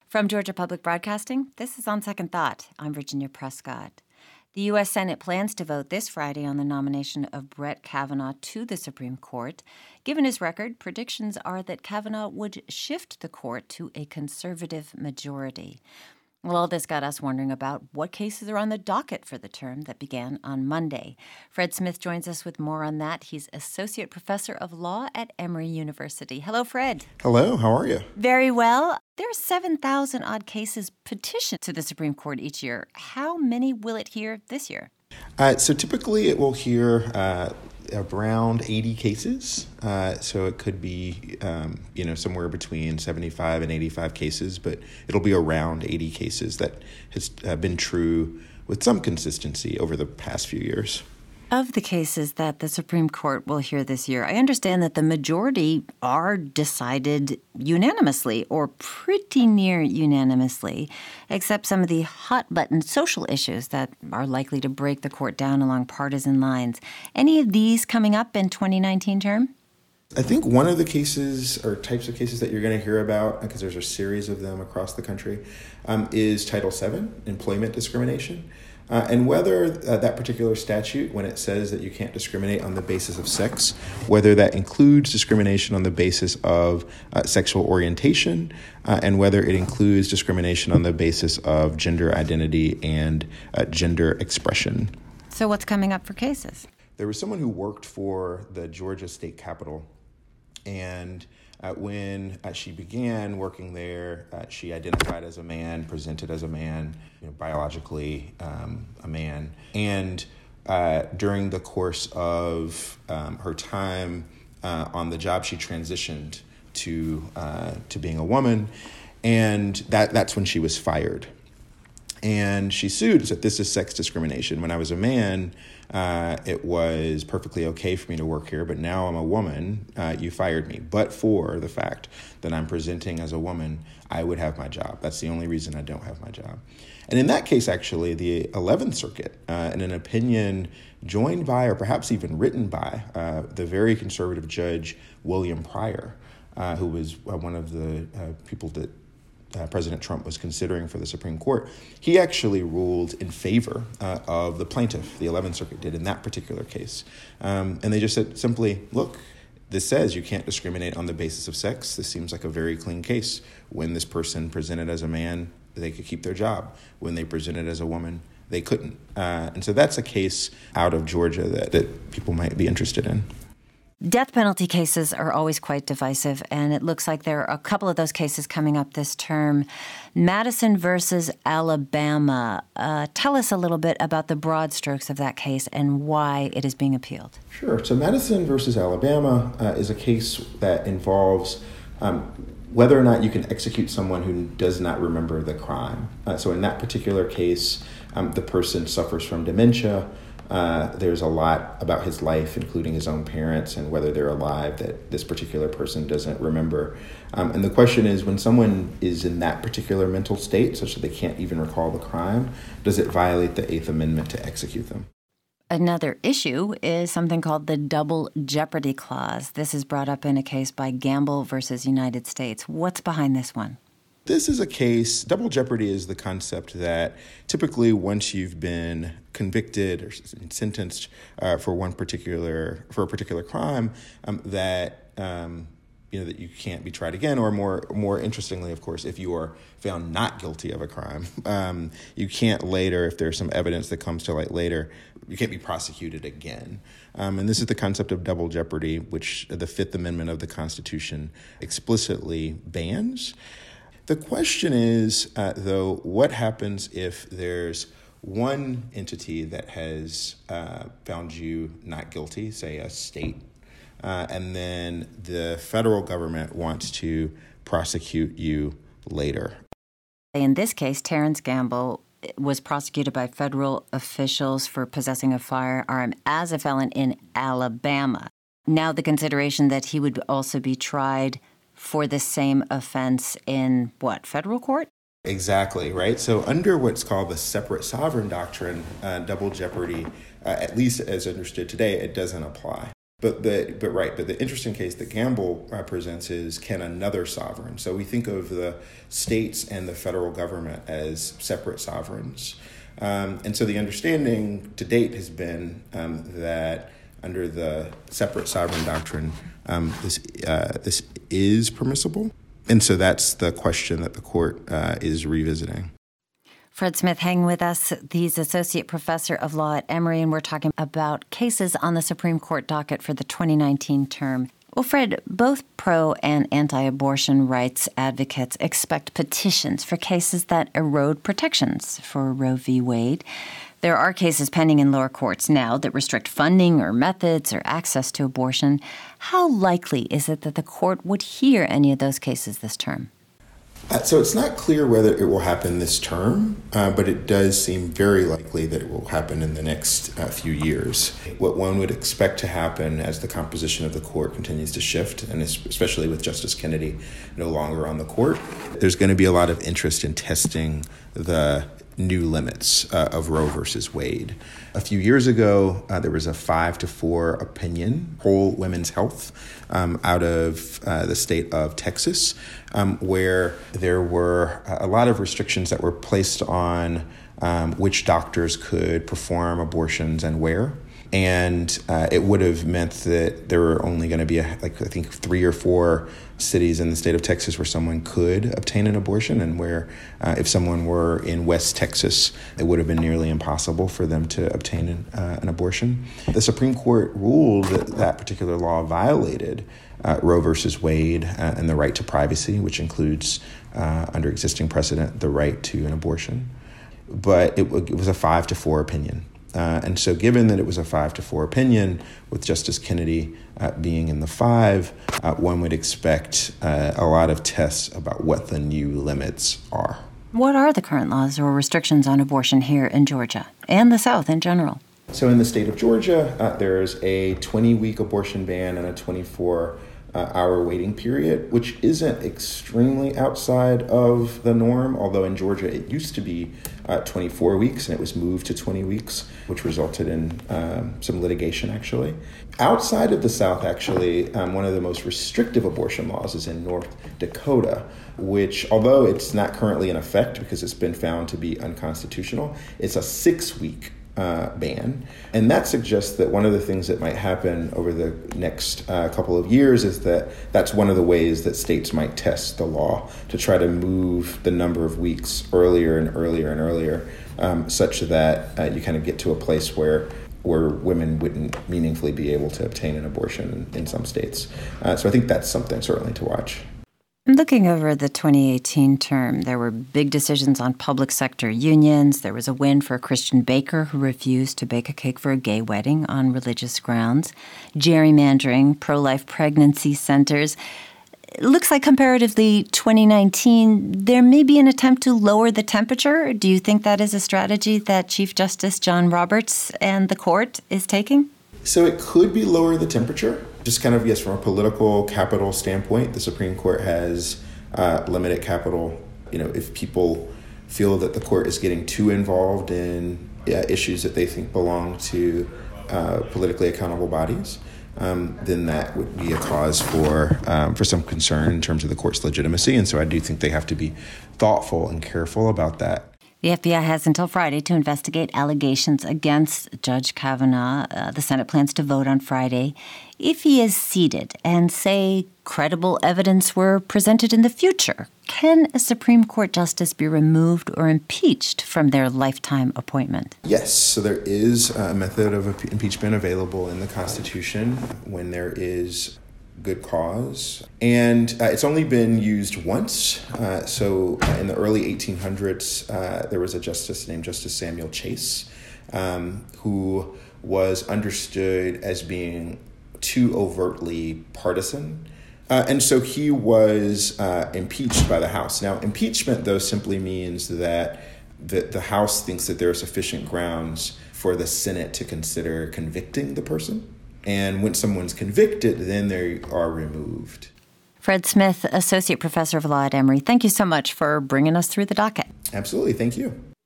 From Georgia Public Broadcasting, this is On Second Thought. I'm Virginia Prescott. The U.S. Senate plans to vote this Friday on the nomination of Brett Kavanaugh to the Supreme Court. Given his record, predictions are that Kavanaugh would shift the court to a conservative majority. Well, all this got us wondering about what cases are on the docket for the term that began on Monday. Fred Smith joins us with more on that. He's Associate Professor of Law at Emory University. Hello, Fred. Hello, how are you? Very well. There are 7,000-odd cases petitioned to the Supreme Court each year. How many will it hear this year? So typically it will hear around 80 cases. So it could be, somewhere between 75 and 85 cases, but it'll be around 80 cases. That has been true with some consistency over the past few years. Of the cases that the Supreme Court will hear this year, I understand that the majority are decided unanimously or pretty near unanimously, except some of the hot-button social issues that are likely to break the court down along partisan lines. Any of these coming up in 2019 term? I think one of the cases or types of cases that you're going to hear about, because there's a series of them across the country, is Title VII, employment discrimination. And whether that particular statute, when it says that you can't discriminate on the basis of sex, whether that includes discrimination on the basis of sexual orientation, and whether it includes discrimination on the basis of gender identity and gender expression. So what's coming up for cases? There was someone who worked for the Georgia State Capitol, and when she began working there, she identified as a man, presented as a man, biologically a man. And during the course of her time on the job, she transitioned to being a woman, and that's when she was fired. And she sued, said, this is sex discrimination. When I was a man, it was perfectly okay for me to work here, but now I'm a woman, you fired me. But for the fact that I'm presenting as a woman, I would have my job. That's the only reason I don't have my job. And in that case, actually, the 11th Circuit, in an opinion joined by, or perhaps even written by, the very conservative judge William Pryor, who was one of the people that President Trump was considering for the Supreme Court, he actually ruled in favor of the plaintiff, the 11th Circuit did in that particular case. And they just said simply, look, this says you can't discriminate on the basis of sex. This seems like a very clean case. When this person presented as a man, they could keep their job. When they presented as a woman, they couldn't. And so that's a case out of Georgia that people might be interested in. Death penalty cases are always quite divisive, and it looks like there are a couple of those cases coming up this term. Madison versus Alabama. Tell us a little bit about the broad strokes of that case and why it is being appealed. Sure. So Madison versus Alabama is a case that involves whether or not you can execute someone who does not remember the crime. So in that particular case, the person suffers from dementia. There's a lot about his life, including his own parents and whether they're alive, that this particular person doesn't remember. And the question is, when someone is in that particular mental state, such that they can't even recall the crime, does it violate the Eighth Amendment to execute them? Another issue is something called the Double Jeopardy Clause. This is brought up in a case by Gamble versus United States. What's behind this one? This is a case, double jeopardy is the concept that typically once you've been convicted or sentenced for a particular crime, that you can't be tried again, or more interestingly, of course, if you are found not guilty of a crime, you can't later, if there's some evidence that comes to light later, you can't be prosecuted again. And this is the concept of double jeopardy, which the Fifth Amendment of the Constitution explicitly bans. The question is, though, what happens if there's one entity that has found you not guilty, say a state, and then the federal government wants to prosecute you later? In this case, Terrence Gamble was prosecuted by federal officials for possessing a firearm as a felon in Alabama. Now the consideration that he would also be tried for the same offense in federal court? Exactly, right? So under what's called the separate sovereign doctrine, double jeopardy, at least as understood today, it doesn't apply. But the interesting case that Gamble presents is, can another sovereign? So we think of the states and the federal government as separate sovereigns. And so the understanding to date has been that under the separate sovereign doctrine, this is permissible. And so that's the question that the court is revisiting. Fred Smith hanging with us. He's Associate Professor of Law at Emory, and we're talking about cases on the Supreme Court docket for the 2019 term. Well, Fred, both pro- and anti-abortion rights advocates expect petitions for cases that erode protections for Roe v. Wade. There are cases pending in lower courts now that restrict funding or methods or access to abortion. How likely is it that the court would hear any of those cases this term? So it's not clear whether it will happen this term, but it does seem very likely that it will happen in the next few years. What one would expect to happen as the composition of the court continues to shift, and especially with Justice Kennedy no longer on the court, there's going to be a lot of interest in testing the new limits of Roe versus Wade. A few years ago, there was a 5-4 opinion, Whole Women's Health, out of the state of Texas, where there were a lot of restrictions that were placed on which doctors could perform abortions and where. And it would have meant that there were only going to be, I think, 3 or 4 cities in the state of Texas where someone could obtain an abortion, and where if someone were in West Texas, it would have been nearly impossible for them to obtain an abortion. The Supreme Court ruled that that particular law violated Roe versus Wade and the right to privacy, which includes, under existing precedent, the right to an abortion. But it was a 5-4 opinion. And so given that it was a 5-4 opinion, with Justice Kennedy being in the 5, one would expect a lot of tests about what the new limits are. What are the current laws or restrictions on abortion here in Georgia and the South in general? So in the state of Georgia, there's a 20-week abortion ban and a 24-hour waiting period, which isn't extremely outside of the norm, although in Georgia it used to be 24 weeks and it was moved to 20 weeks, which resulted in some litigation, actually. Outside of the South, actually, one of the most restrictive abortion laws is in North Dakota, which, although it's not currently in effect because it's been found to be unconstitutional, it's a 6-week ban. And that suggests that one of the things that might happen over the next couple of years is that that's one of the ways that states might test the law to try to move the number of weeks earlier and earlier and earlier, such that you kind of get to a place where women wouldn't meaningfully be able to obtain an abortion in some states. So I think that's something certainly to watch. Looking over the 2018 term, there were big decisions on public sector unions. There was a win for a Christian baker who refused to bake a cake for a gay wedding on religious grounds. Gerrymandering, pro-life pregnancy centers. It looks like comparatively 2019, there may be an attempt to lower the temperature. Do you think that is a strategy that Chief Justice John Roberts and the court is taking? So it could be lower the temperature. Just kind of, yes, from a political capital standpoint, the Supreme Court has limited capital. If people feel that the court is getting too involved in issues that they think belong to politically accountable bodies, then that would be a cause for some concern in terms of the court's legitimacy. And so I do think they have to be thoughtful and careful about that. The FBI has until Friday to investigate allegations against Judge Kavanaugh. The Senate plans to vote on Friday. If he is seated and, say, credible evidence were presented in the future, can a Supreme Court justice be removed or impeached from their lifetime appointment? Yes. So there is a method of impeachment available in the Constitution when there is good cause. And it's only been used once. So in the early 1800s, there was a justice named Justice Samuel Chase, who was understood as being too overtly partisan. And so he was impeached by the House. Now, impeachment, though, simply means that the House thinks that there are sufficient grounds for the Senate to consider convicting the person. And when someone's convicted, then they are removed. Fred Smith, Associate Professor of Law at Emory, thank you so much for bringing us through the docket. Absolutely. Thank you.